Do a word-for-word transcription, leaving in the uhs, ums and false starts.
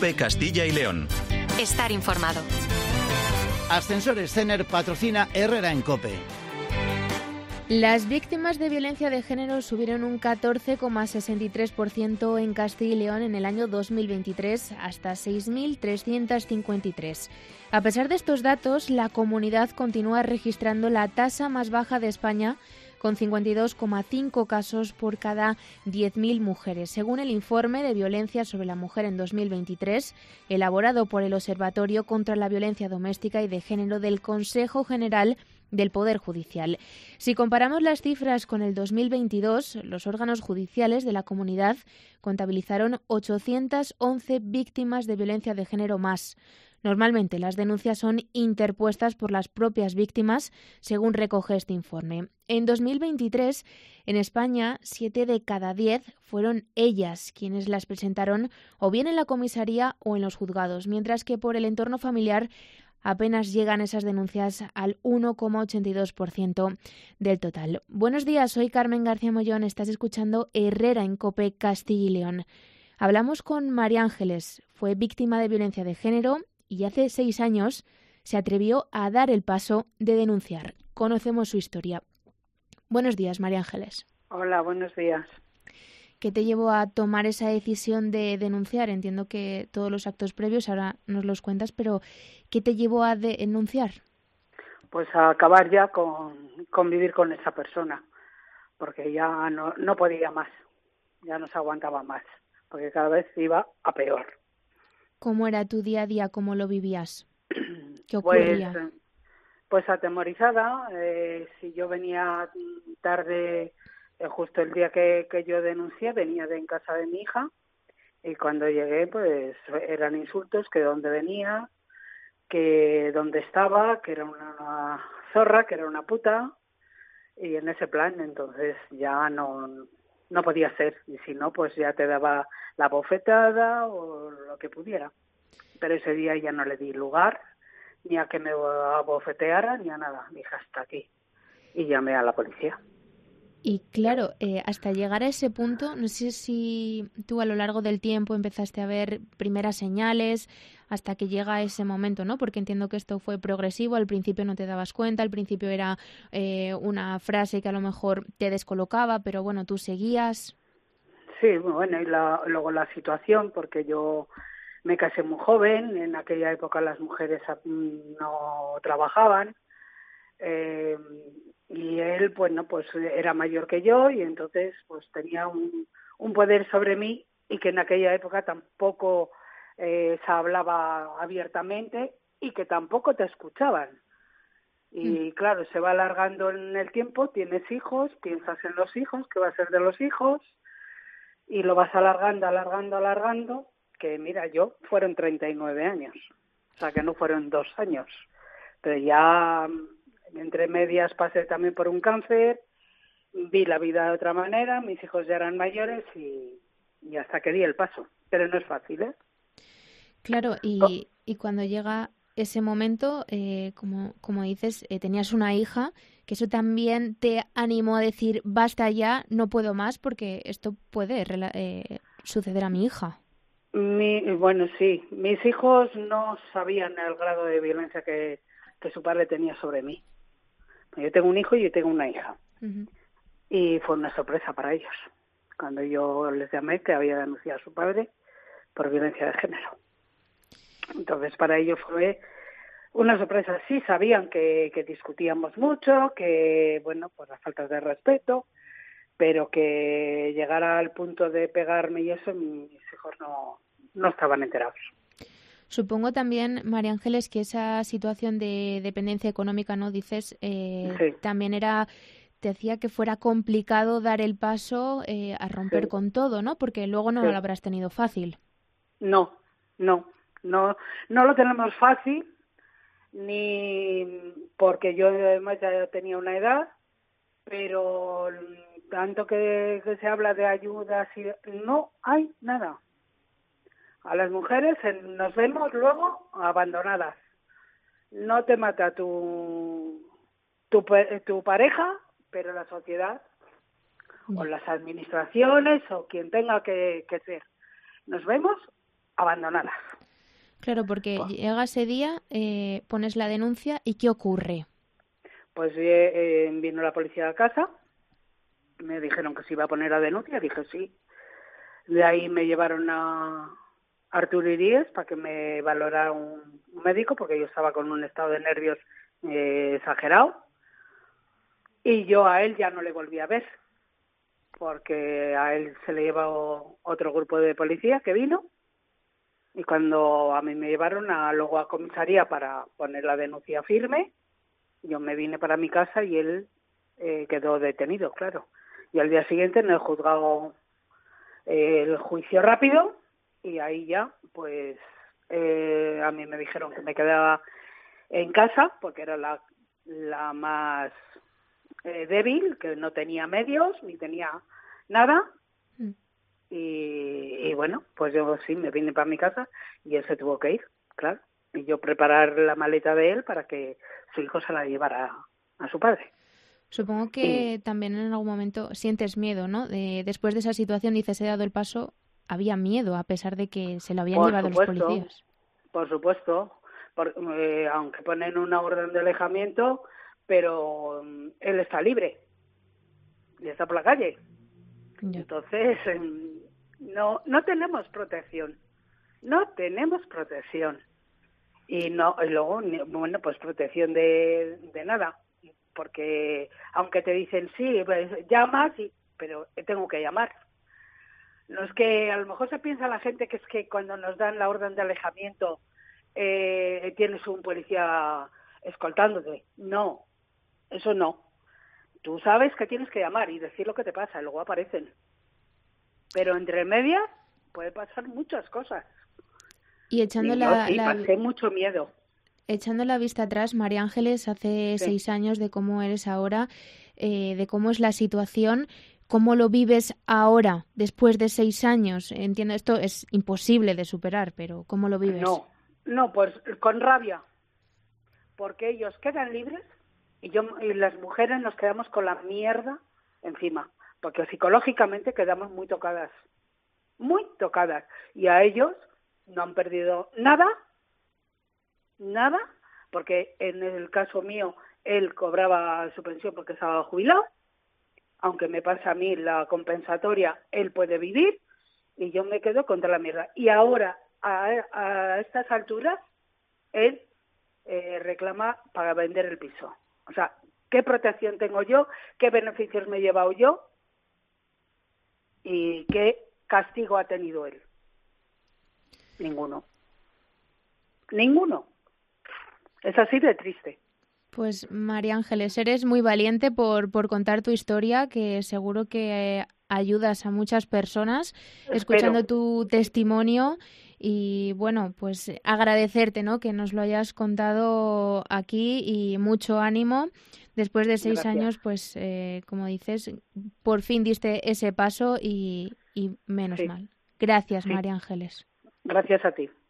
COPE Castilla y León. Estar informado. Ascensores Cener patrocina Herrera en COPE. Las víctimas de violencia de género subieron un catorce coma sesenta y tres por ciento en Castilla y León en el año dos mil veintitrés hasta seis mil trescientos cincuenta y tres. A pesar de estos datos, la comunidad continúa registrando la tasa más baja de España, con cincuenta y dos coma cinco casos por cada diez mil mujeres. Según el informe de violencia sobre la mujer en dos mil veintitrés, elaborado por el Observatorio contra la Violencia Doméstica y de Género del Consejo General del Poder Judicial. Si comparamos las cifras con el dos mil veintidós, los órganos judiciales de la comunidad contabilizaron ochocientas once víctimas de violencia de género más. Normalmente las denuncias son interpuestas por las propias víctimas, según recoge este informe. En dos mil veintitrés, en España, siete de cada diez fueron ellas quienes las presentaron o bien en la comisaría o en los juzgados, mientras que por el entorno familiar apenas llegan esas denuncias al uno coma ochenta y dos por ciento del total. Buenos días, soy Carmen García Mollón, estás escuchando Herrera en COPE Castilla y León. Hablamos con María Ángeles, fue víctima de violencia de género y hace seis años se atrevió a dar el paso de denunciar. Conocemos su historia. Buenos días, María Ángeles. Hola, buenos días. ¿Qué te llevó a tomar esa decisión de denunciar? Entiendo que todos los actos previos, ahora nos los cuentas, pero ¿qué te llevó a denunciar? Pues a acabar ya con, con vivir con esa persona, porque ya no, no podía más, ya no se aguantaba más, porque cada vez iba a peor. ¿Cómo era tu día a día? ¿Cómo lo vivías? ¿Qué ocurría? Pues, pues atemorizada, eh, si yo venía tarde, eh, justo el día que, que yo denuncié, venía de en casa de mi hija, y cuando llegué pues eran insultos, que dónde venía, que dónde estaba, que era una zorra, que era una puta, y en ese plan entonces ya no, no podía ser, y si no pues ya te daba la bofetada o lo que pudiera. Pero ese día ya no le di lugar ni a que me abofeteara ni a nada, dije hasta aquí, y llamé a la policía. Y claro, eh, hasta llegar a ese punto, no sé si tú a lo largo del tiempo empezaste a ver primeras señales hasta que llega ese momento, ¿no? Porque entiendo que esto fue progresivo, al principio no te dabas cuenta, al principio era eh, una frase que a lo mejor te descolocaba, pero bueno, tú seguías. Sí, bueno, y la, luego la situación, porque yo me casé muy joven, en aquella época las mujeres no trabajaban, eh, y él, bueno, pues era mayor que yo y entonces pues tenía un, un poder sobre mí y que en aquella época tampoco eh, se hablaba abiertamente y que tampoco te escuchaban. Y mm. claro, se va alargando en el tiempo, tienes hijos, piensas en los hijos, qué va a ser de los hijos, y lo vas alargando, alargando, alargando, que mira, yo fueron treinta y nueve años, o sea que no fueron dos años, pero ya entre medias pasé también por un cáncer, vi la vida de otra manera, mis hijos ya eran mayores y, y hasta que di el paso, pero no es fácil, ¿eh? Claro, y, y cuando llega ese momento, eh, como, como dices, eh, tenías una hija, que eso también te animó a decir, basta ya, no puedo más, porque esto puede eh, suceder a mi hija. Mi, bueno, sí, mis hijos no sabían el grado de violencia que, que su padre tenía sobre mí. Yo tengo un hijo y yo tengo una hija. Uh-huh. Y fue una sorpresa para ellos, cuando yo les llamé que había denunciado a su padre por violencia de género. Entonces para ellos fue una sorpresa. Sí sabían que, que discutíamos mucho, que, bueno, pues las faltas de respeto, pero que llegara al punto de pegarme y eso, mis hijos no, no estaban enterados. Supongo también, María Ángeles, que esa situación de dependencia económica, ¿no? Dices, eh, sí. también era, te hacía que fuera complicado dar el paso eh, a romper sí. con todo, ¿no? Porque luego no sí. lo habrás tenido fácil. No, no, no, no lo tenemos fácil, ni porque yo además ya tenía una edad, pero tanto que, que se habla de ayudas y no hay nada. A las mujeres nos vemos luego abandonadas. No te mata tu, tu, tu pareja, pero la sociedad o las administraciones o quien tenga que, que ser. Nos vemos abandonadas. Claro, porque Pues, llega ese día, eh, pones la denuncia y ¿qué ocurre? pues eh, eh, vino la policía a casa, me dijeron que se iba a poner la denuncia, dije sí. De ahí me llevaron a Arturo Iríes para que me valorara un, un médico, porque yo estaba con un estado de nervios eh, exagerado. Y yo a él ya no le volví a ver, porque a él se le llevó otro grupo de policía que vino. Y cuando a mí me llevaron a, luego a comisaría para poner la denuncia firme, yo me vine para mi casa y él eh, quedó detenido, claro. Y al día siguiente en el juzgado eh, el juicio rápido y ahí ya, pues eh, a mí me dijeron que me quedaba en casa porque era la, la más eh, débil, que no tenía medios ni tenía nada. Mm. Y, y bueno, pues yo sí me vine para mi casa y él se tuvo que ir, claro. Y yo preparar la maleta de él para que su hijo se la llevara a, a su padre. Supongo que y... también en algún momento sientes miedo, ¿no? De, después de esa situación dices, he dado el paso, había miedo a pesar de que se lo habían por llevado supuesto, los policías. Por supuesto, por, eh, aunque ponen una orden de alejamiento, pero um, él está libre y está por la calle. Ya. Entonces, eh, no, no tenemos protección, no tenemos protección. Y no y luego, bueno, pues protección de, de nada, porque aunque te dicen, sí, pues llamas, y, pero tengo que llamar. No es que a lo mejor se piensa la gente que es que cuando nos dan la orden de alejamiento eh, tienes un policía escoltándote. No, eso no. Tú sabes que tienes que llamar y decir lo que te pasa, y luego aparecen. Pero entre medias puede pasar muchas cosas. Y echando y la, sí, la... pasé mucho miedo. Echando la vista atrás, María Ángeles, hace sí. seis años de cómo eres ahora, eh, de cómo es la situación, ¿cómo lo vives ahora, después de seis años? Entiendo, esto es imposible de superar, pero ¿cómo lo vives? No, no, pues con rabia, porque ellos quedan libres y yo y las mujeres nos quedamos con la mierda encima, porque psicológicamente quedamos muy tocadas, muy tocadas, y a ellos no han perdido nada, nada, porque en el caso mío él cobraba su pensión porque estaba jubilado, aunque me pasa a mí la compensatoria, él puede vivir y yo me quedo contra la mierda. Y ahora, a, a estas alturas, él eh, reclama para vender el piso. O sea, ¿qué protección tengo yo? ¿Qué beneficios me he llevado yo? ¿Y qué castigo ha tenido él? Ninguno. Ninguno. Es así de triste. Pues María Ángeles, eres muy valiente por, por contar tu historia, que seguro que ayudas a muchas personas Espero. escuchando tu testimonio y bueno, pues agradecerte, ¿no?, que nos lo hayas contado aquí y mucho ánimo. Después de seis Gracias. años, pues eh, como dices, por fin diste ese paso y, y menos sí. mal. Gracias, sí. María Ángeles. Gracias a ti.